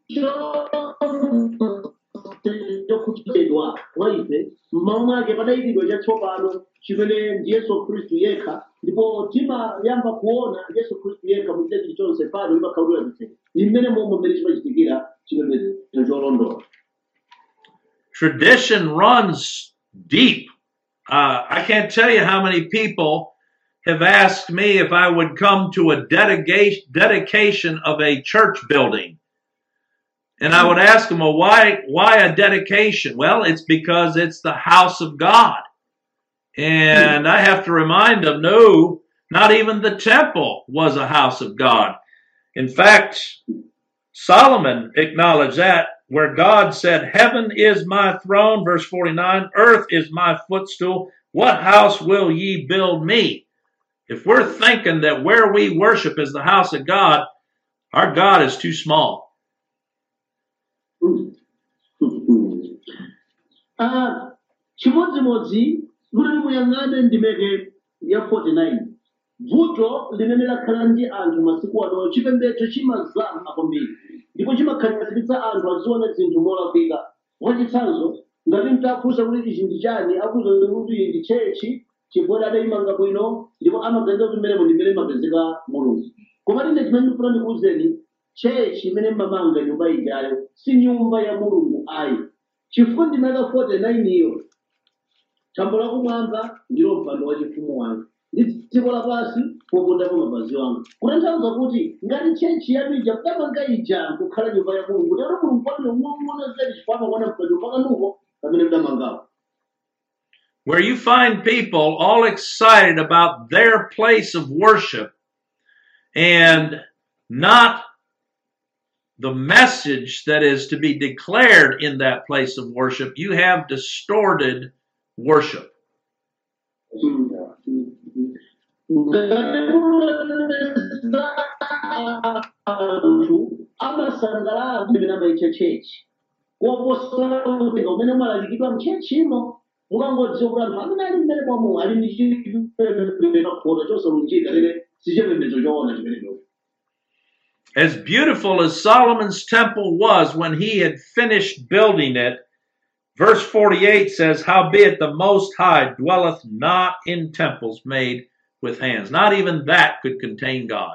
chokhudzedwa kwa ife m'malo mwake padayikidwa chatsopano chimene ndi Yesu Khristu yekha ndipo timayamba kuona Yesu Khristu yekha mu chile chilichonse pano imakhaulira zitseko ndi mmene momwe mmene chimachitikira chipembedzo cholondola. Tradition runs deep. Uh, I can't tell you how many people have asked me if I would come to a dedication dedication of a church building. And I would ask them, well, why, why a dedication? Well, it's because it's the house of God. And I have to remind them, no, not even the temple was a house of God. In fact, Solomon acknowledged that, where God said, heaven is my throne, verse forty-nine, earth is my footstool. What house will ye build me? If we're thinking that where we worship is the house of God, our God is too small. Ah, chimodzimodzi muri muyang'ane ndimeke ya forty-nine. Vuto limene lakhala ndi anthu masiku ano chipembedzo chimazama kwambiri ndipo chimakhazikitsa anthu aziona zinthu molakwika. Mwachitsanzo ngati mtafunsa kuti ichi ndi chani, akuza kuti ndi chechi chifukwa adayimanga bwino ndipo amaganiza kuti mmenemo ndi mmene mapezeka Mulungu. Koma ine chimene ndikufuna ndikuwuzeni, chechi imene mmamanga nyumba ijayo si nyumba ya Mulungu ayi. Chifukwa ndimeka forty-nine iyo, thambo lakumwamba ndilo mpando wa chifumu wanga, ndi dziko lapansi popondapo mapazi wanga. Kutanthauza kuti ngati chechi yanu ija mdamanga ija kukhala nyumba ya Mulungu, lero Mulungu pano muona zedi chifukwa amakuona mpanyumba kanuko pamene mdamangapo. Where you find people all excited about their place of worship and not the message that is to be declared in that place of worship, you have distorted worship. As beautiful as Solomon's temple was when he had finished building it, verse forty-eight says, howbeit the Most High dwelleth not in temples made with hands. Not even that could contain God.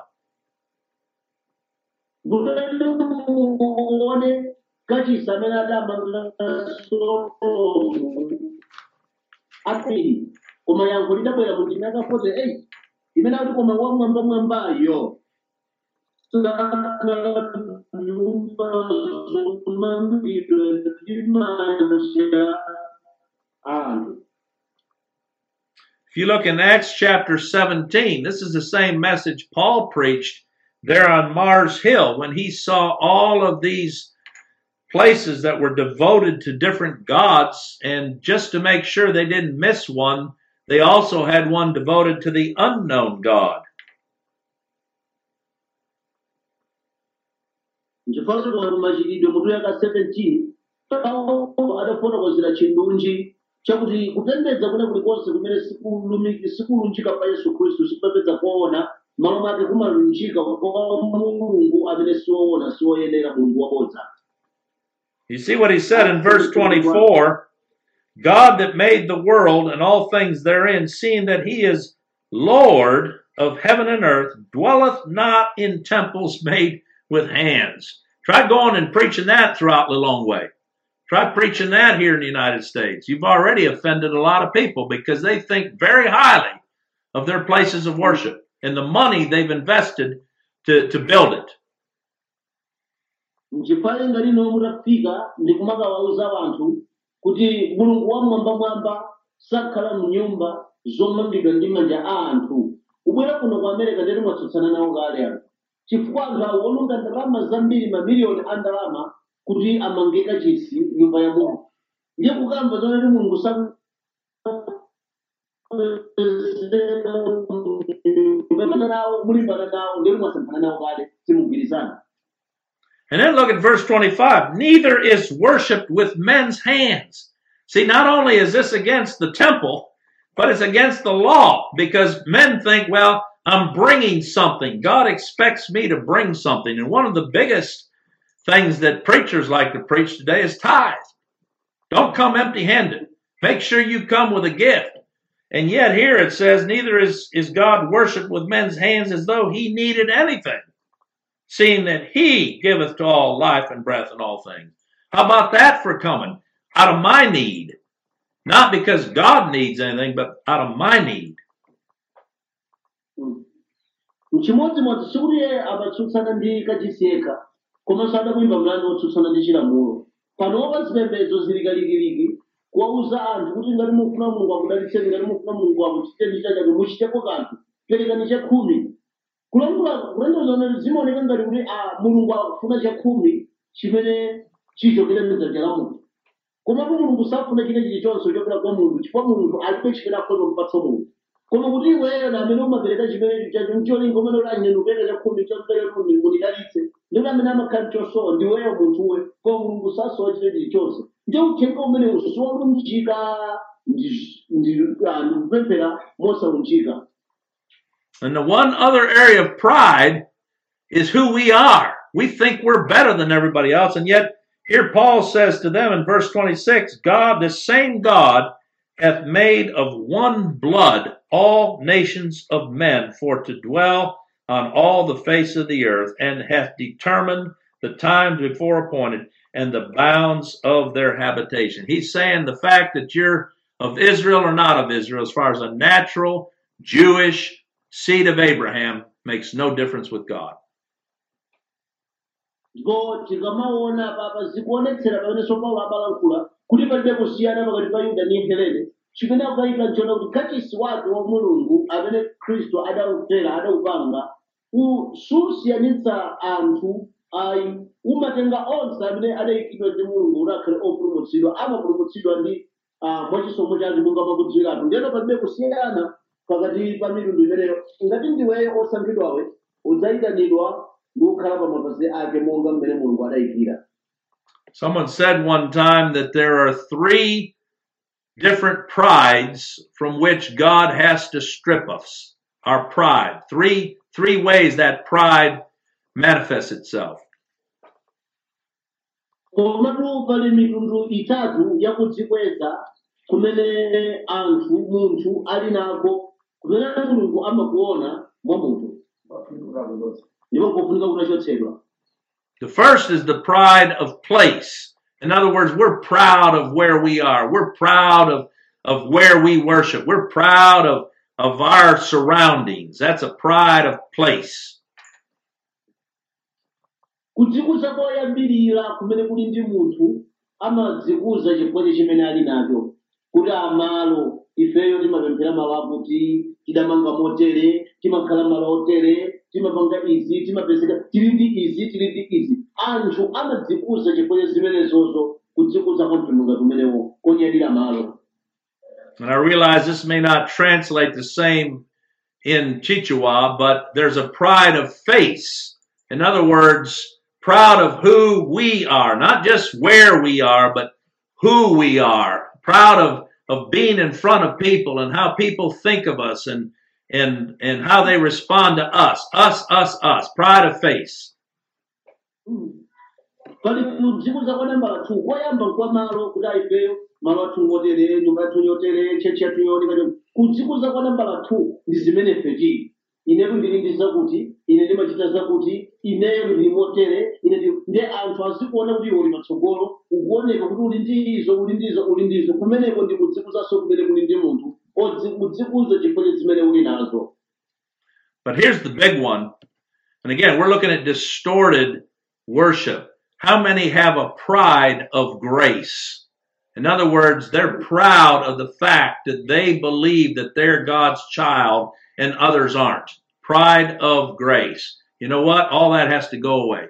If you look in Acts chapter seventeen, this is the same message Paul preached there on Mars Hill when he saw all of these places that were devoted to different gods, and just to make sure they didn't miss one, they also had one devoted to the unknown God. Chifukwa machitidwe mutu yaka seventeen adafotokozera chindunji chakuti kupembedza kuna kulikonse kumene sikulunjika pa Yesu Khristu sikupembedza kuona malo make kumalunjika kwa Mulungu amene siwoona siwoyenera Mulungu wabodza. You see what he said in verse twenty-four, God that made the world and all things therein, seeing that he is Lord of heaven and earth, dwelleth not in temples made with hands. Try going and preaching that throughout Lilongwe. Try preaching that here in the United States. You've already offended a lot of people because they think very highly of their places of worship and the money they've invested to, to build it. Mchifale ngati nomutafika ndikumaka wauza wanthu kuti Mulungu wa mwamba mwamba sakhala mnyumba zomangidwa ndi manja a anthu. Ubwera kuno ku America ndeti mwatsutsana nawo kale ano. Chifukwa anthu awononga ndalama zambiri mamiliyoni a ndalama kuti amangeka chisi nyumba ya Mulungu. Ndiye kukamba zonati Mulungu sa mulimbana nawo ndeti mwasankhana nawo kale simugwirizana. And then look at verse twenty-five. Neither is worshipped with men's hands. See, not only is this against the temple, but it's against the law, because men think, well, I'm bringing something. God expects me to bring something. And one of the biggest things that preachers like to preach today is tithe. Don't come empty-handed. Make sure you come with a gift. And yet here it says, neither is, is God worshipped with men's hands as though he needed anything, seeing that he giveth to all life and breath and all things. How about that for coming out of my need? Not because God needs anything, but out of my need. mchimodzimodzi sikuti iye amatsutsana ndi kachiseka komanso adakuyimba mlandu wotsutsana ndi chilamulo panopa zipembedzo zili kalikiliki kuwauza anthu kuti ngati mufuna mulungu akudalitseni ngati mufuna mulungu akuchiteni chachake muchiteko kanthu perekani chakhumi kulangula kulangula zimaoneka ngati kuti a mulungu akufuna chakhumi chimene chichokera m'dzanja la munthu komatu mulungu safuna china chilichonse chochokera kwa munthu chifukwa munthu alibe chimene akhoza kupatsa munthu koma kuti iweyo na amene umapereka chimene chacholinga umene uli anyeni upereka chakhumi chopereka munidalitse ndikuti amene amakhala chosowa ndiweyo munthuwe koma mulungu sasowa china chilichonse ndi uthenga umene usowa kulunjika ndikupemphera mosalunjika. And the one other area of pride is who we are. We think we're better than everybody else. And yet, here Paul says to them in verse twenty-six, God, the same God, hath made of one blood all nations of men for to dwell on all the face of the earth, and hath determined the times before appointed and the bounds of their habitation. He's saying the fact that you're of Israel or not of Israel, as far as a natural Jewish seed of Abraham, makes no difference with God. Go tikamaona papa zikuonetsera pamene Paulo abalankhula kuti palibe kusiyana pakati pa Yuda ndi Helene chimene akuyika nchona kuti kachisi wake wa mulungu amene Khristu adawufera adawupanga susiyanitsa anthu ayi umatenga onse amene adayikidwa ndi mulungu kuti akhale opulumutsidwa amapulumutsidwa ndi mwachisomo chake monga makudziwira anthu ndiyeno palibe kusiyana pakati pa mitundu imeneyo ngati ndiweyo osankhidwawe udzayitanidwa. Someone said one time that there are three different prides from which God has to strip us. Our pride. Three, three ways that pride manifests itself. Komatu pali mitundu itatu yakudzikweza kumene anthu munthu ali nako kumene mulungu amakuona mwa munthu. The first is the pride of place. In other words, we're proud of where we are. We're proud of, of where we worship. We're proud of, of our surroundings. That's a pride of place. Kudzikuza koyambirira kumene kuli ndi munthu amadzikuza chifukwa chimene ali nacho kuti amalo ifeyo timapemphera malo akuti tidamanga motere timakhala malo otere timapanga izi timapezeka tili ndi izi tili ndi izi anthu amadzikuza chifukwa zimenezozo kudzikuza kwa mtundu kumenewo konyadira malo. And I realize this may not translate the same in Chichewa, but there's a pride of face. In other words, proud of who we are, not just where we are, but who we are. Proud of, of being in front of people and how people think of us and, and, and how they respond to us. Us, us, us. Pride of face. Pali kudzikuza kwa namba two koyamba kwa malo kuti aifeyo malo athu ngotere nyumba yathu yotere chechi yathu yooneka kudzikuza kwa namba two ndi zimene feji inetu ndili ndi zakuti ine ndimachita zakuti ineyo ndili motere ine ndi anthu azikuona kuti uli matsogolo ukuoneka kuti uli ndi izo uli ndi izo uli ndi izo kumeneko ndi kudzikuzanso kumene kuli ndi munthu kudzikuza chifukwa zimene uli nazo. But here's the big one. And again, we're looking at distorted worship. How many have a pride of grace? In other words, they're proud of the fact that they believe that they're God's child and others aren't. Pride of grace. You know what? All that has to go away.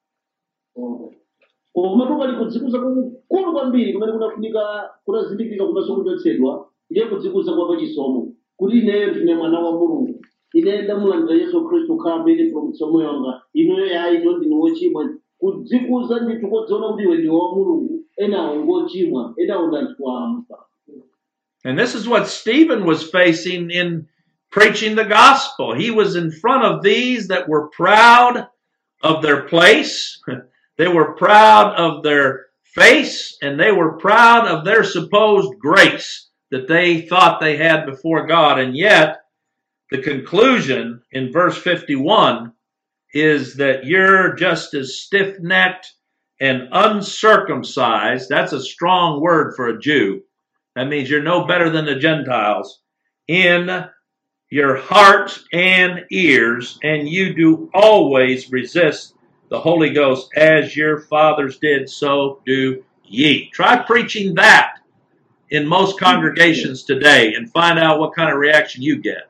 Komatu kudzikuza kukulu kwambiri kumene kunafunika kunazindikirika kumaso kuchotsedwa ndiye kudzikuza kwa pachisomo kuti ineyo ndine mwana wa mulungu ine ndamulandira Yesu Khristu khala amene mpulumutsi wanga ineyo yayi ino ndine wochimwa kudzikuza ndithu kodziona kuti iwe ndi wa mulungu enawo ngochimwa enawo ndi anthu wamba. And this is what Stephen was facing in preaching the gospel. He was in front of these that were proud of their place. They were proud of their face, and they were proud of their supposed grace that they thought they had before God. And yet, the conclusion in verse fifty-one is that you're just as stiff-necked and uncircumcised. That's a strong word for a Jew. That means you're no better than the Gentiles in your hearts and ears, and you do always resist the Holy Ghost as your fathers did, so do ye. Try preaching that in most congregations today and find out what kind of reaction you get.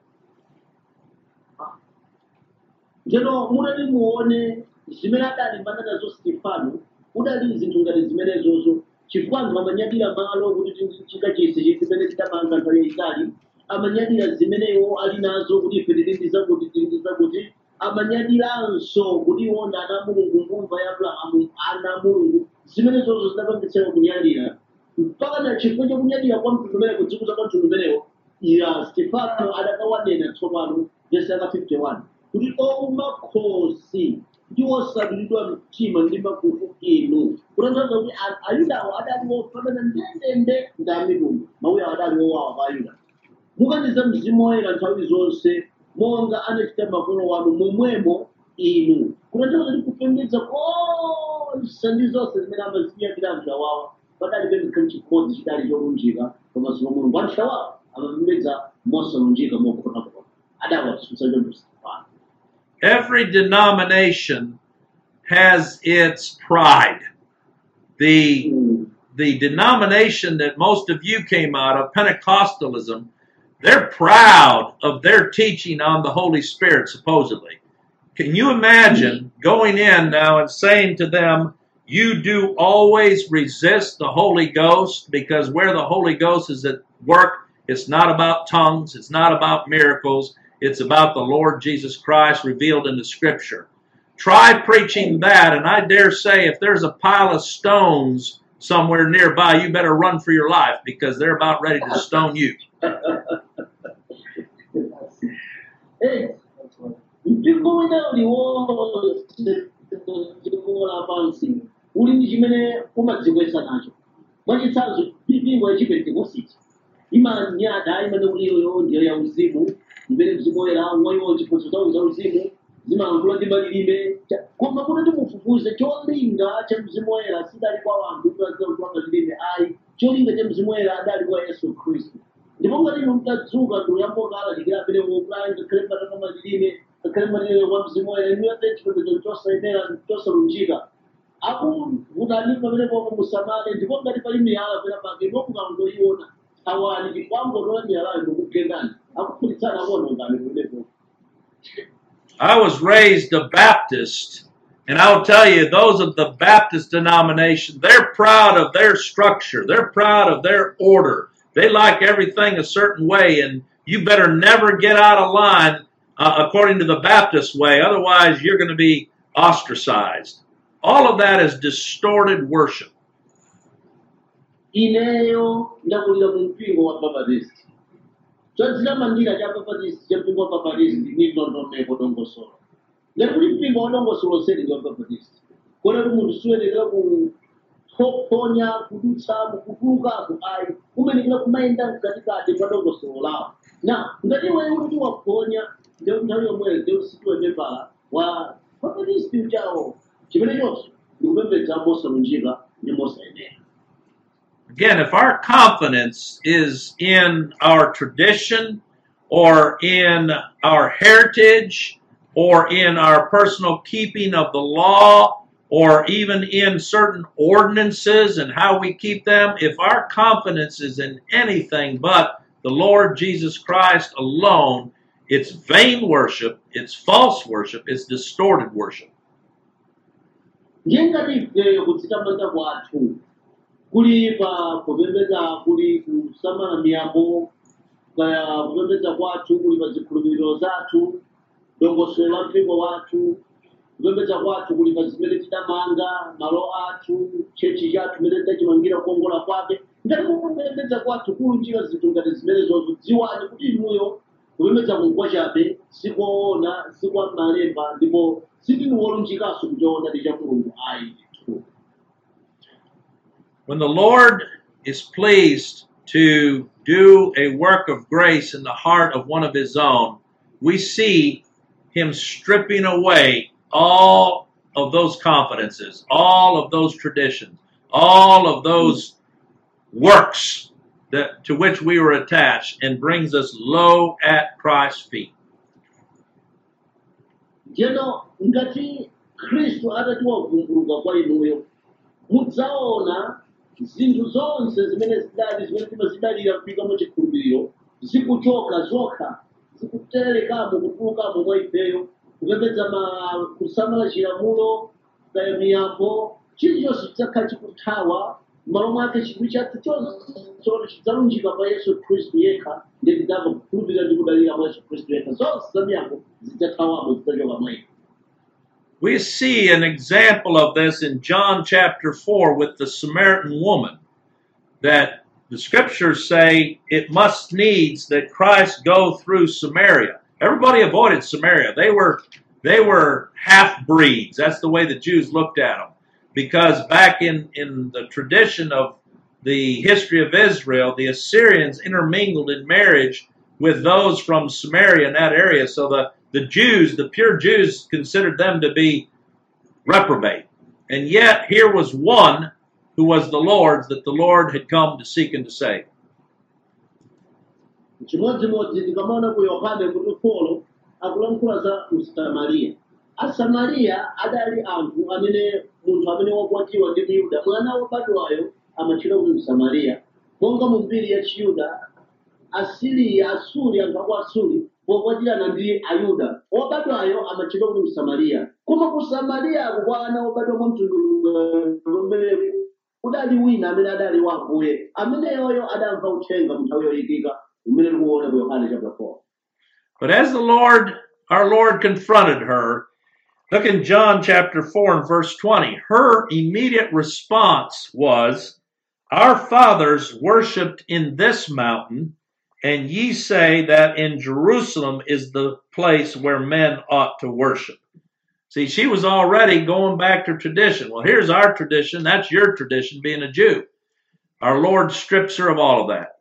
Njeno munali muone zimene adalimbana nazo Stefano udali zinthu ngati zimenezozo chifukwa anthu amanyadira malo kuti chika chisi chimene chitamanga nthawi yayitali amanyadira zimenewo ali nazo kuti ife tilindiza kuti tilindiza kuti amanyadiranso kuti iwona ana mulungu mbumva ya Abrahamu ana mulungu zimenezozo zidapangitsira kunyadira mpaka na chifukwa chakunyadira kwa mtundu umene kudzikuza kwa mtundu umenewo ya Stefano adakawanena tsopano verse yaka fifty-one kuti ouma khosi ndi osadulidwa mtima ndi makutu inu kutanthauza kuti ayudawo adali ofanana ndendende ndi amitundu mawuya adali owawa pa ayuda mukandiza mzimu woyera nthawi zonse monga anachita makolo wanu momwemo inu kutanthauza kuti kupembedza konse ndi zonse zimene amazinyadira anthu awawa padalibe ngakhale chimodzi chidali cholunjika pamaso pa Mulungu. Anthu awawa amapembedza mosalunjika mokhotakota adawasutsa choncho Stefano. Every denomination has its pride. The, the denomination that most of you came out of, Pentecostalism, they're proud of their teaching on the Holy Spirit, supposedly. Can you imagine going in now and saying to them, you do always resist the Holy Ghost, because where the Holy Ghost is at work, it's not about tongues, it's not about miracles, it's about the Lord Jesus Christ revealed in the Scripture. Try preaching that, and I dare say if there's a pile of stones somewhere nearby, you better run for your life, because they're about ready to stone you. Uli ndi chimene umadzikweza nacho mwachitsanzo mpingo ya Chipentekositi imanyada imene uliyoyo ndiyo ya uzimu imene mzimu woyera mwayiwo chiphunzitso zawo za uzimu zimayankhula ndi malilime koma kuti mufufuze cholinga cha mzimu woyera sidali kwa anthu kulankhula malilime ayi cholinga cha mzimu woyera adali kwa Yesu Khristu ndipo ngati inu mtadzuka ndiyambo kalalikira amene wokulanga ngakhale patapa malilime ngakhale malilime kwa mzimu woyera inu yate chipembedzo chosayenera chosalunjika akuvutani pamene popo musamale ndipo ngati pali miyala pena pake inokukangoiona awani chikwangotola miyalayo ndikugengani akufunditsana kuonongani kunepo. I was raised a Baptist, and I'll tell you, those of the Baptist denomination, they're proud of their structure. They're proud of their order. They like everything a certain way, and you better never get out of line uh, according to the Baptist way. Otherwise, you're going to be ostracized. All of that is distorted worship. Ineyo ndakulira mu mpingo wa Baptist. Chazira mandira cha Baptist cha mpingo wa Baptist ni ndondomeko dongosolo. Ngati mpingo wa dongosolo seli ndi wa Baptist. Kona munthu suyenera ku ponya kudutsa kukuka ku ayi kumenekera kumayenda mkatikati pa dongosolo lawo. Na ngati wewe kuti waponya ndio nthawi yomwe ndio siku yemepala wa Baptist uchawo. Again, if our confidence is in our tradition or in our heritage or in our personal keeping of the law or even in certain ordinances and how we keep them, if our confidence is in anything but the Lord Jesus Christ alone, it's vain worship, it's false worship, it's distorted worship. Ngengati kudzitamanda kwathu kuli pa kupembedza kuli kusamala miyambo kaya kupembedza kwathu kuli pa zikhulupiriro zathu dongosolo la mpingo wathu kupembedza kwathu kuli pa zimene tidamanga malo athu chechi chathu imene tachimangira kukongola kwake ngati kupembedza kwathu kulunjika zinthu ngati zimene zozo dziwani kuti inuyo kupembedza kungwa chabe sikuona sikwa malemba ndipo when the Lord is pleased to do a work of grace in the heart of one of his own, we see him stripping away all of those confidences, all of those traditions, all of those works that, to which we were attached and brings us low at Christ's feet. Jeno ngati Khristu atatiwavumbuluka kwa inuyo mudzaona zinthu zonse zimene zidali zimene timazidalira kufika mu chikhulupiriro zikuchoka zokha zikuterelekamo kutulukamo mwa ifeyo kupembedza ma kusamala chilamulo kaya miyambo chilichonse chidzakhala chikuthawa m'malo mwake chidwi chathu chonse chidzalunjika pa Yesu Khristu yekha ndi tidzamva kukhulupirira ndi kudalira mwa Yesu Khristu yekha zonse za miyambo zidzathawamo zidzachoka mwa ife. We see an example of this in John chapter four with the Samaritan woman, that the scriptures say it must needs that Christ go through Samaria. Everybody avoided Samaria. They were they were half-breeds. That's the way the Jews looked at them. Because back in, in the tradition of the history of Israel, the Assyrians intermingled in marriage with those from Samaria in that area. So the The Jews, the pure Jews, considered them to be reprobate. And yet here was one who was the Lord's, that the Lord had come to seek and to save. Chimodzimodzi tikamaona ku Yohane kuti Paulo akulankhula za Msamariya. Asamariya adali anthu amene munthu amene wakwatiwa ndi Myuda, mwana wobadwayo amatchedwa kuti Msamariya. Monga mu mbiri ya Chiyuda, Asiriya, Asuri, anthu aku Asuri wokwatirana ndi Ayuda, wobadwayo amatchedwa kuti Msamariya. Koma ku Samariya kukwana wobadwa mwa mtundu umenewu udali wina amene adali wa Ambuye, ameneyoyo adamva uthenga mu nthawi yoyikika umene tikuwuona ku Yohane chapter four. But as the Lord, our Lord confronted her, look in John chapter four and verse twenty, her immediate response was, "Our fathers worshipped in this mountain, and ye say that in Jerusalem is the place where men ought to worship." See, she was already going back to tradition. Well, here's our tradition. That's your tradition, being a Jew. Our Lord strips her of all of that.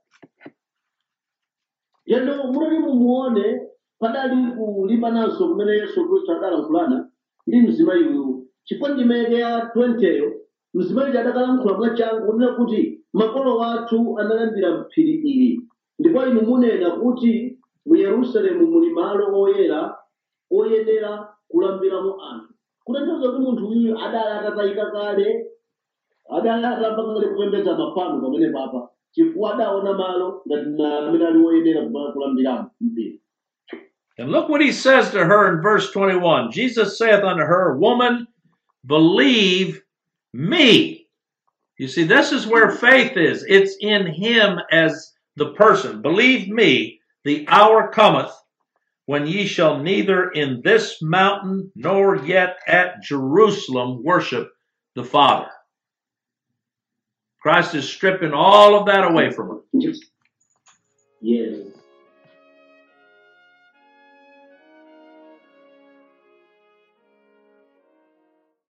Yendo muli mumuone padali kulimbanaso kumene Yesu Khristu adalankhulana ndi mzimayi uyu. Chifukwa ndimeke ya twenty mzimayi adakalankhula mwachangu kunena kuti makolo athu analambira phiri ili. Ndipo inu munena kuti mu Yerusalemu muli malo oyera oyenera kulambiramo anthu. Kutanthauza kuti munthu uyu adali atatayika kale, adali atamba kale kupembedza mafano pamene papa, chifukwa adaona malo ngati amene ali oyenera kulambiramo mpiri. And look what he says to her in verse twenty-one. Jesus saith unto her, "Woman, believe me." You see, this is where faith is. It's in him as the person. "Believe me, the hour cometh when ye shall neither in this mountain nor yet at Jerusalem worship the Father." Christ is stripping all of that away from her. Yes.